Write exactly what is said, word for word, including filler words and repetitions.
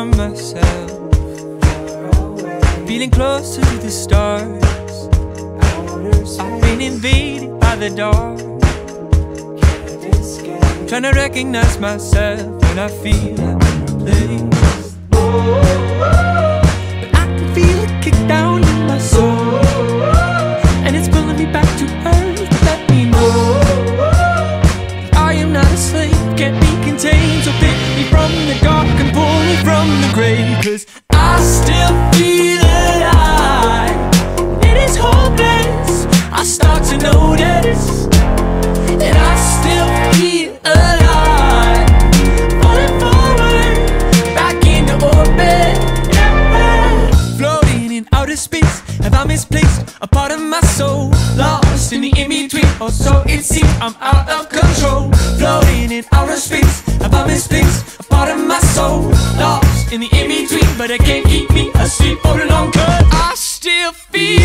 from myself, feeling closer to the stars. I've been invaded by the dark, trying to recognize myself when I feel I'm replaced. But I can feel it kick down in my soul, and it's pulling me back to earth. Let me know I am not a slave, can't be contained. So pick me from the dark and pull me from the grave, 'cause I still feel alive. It is hopeless, I start to notice that I still feel alive. Falling forward, back into orbit, yeah. Floating in outer space, have I misplaced a part of my soul? Lost in the in-between, or so it seems. I'm out of control. Floating in outer space, have I misplaced a part of my soul? Lost in the in-between, but it can't keep me asleep for long, 'cause I still feel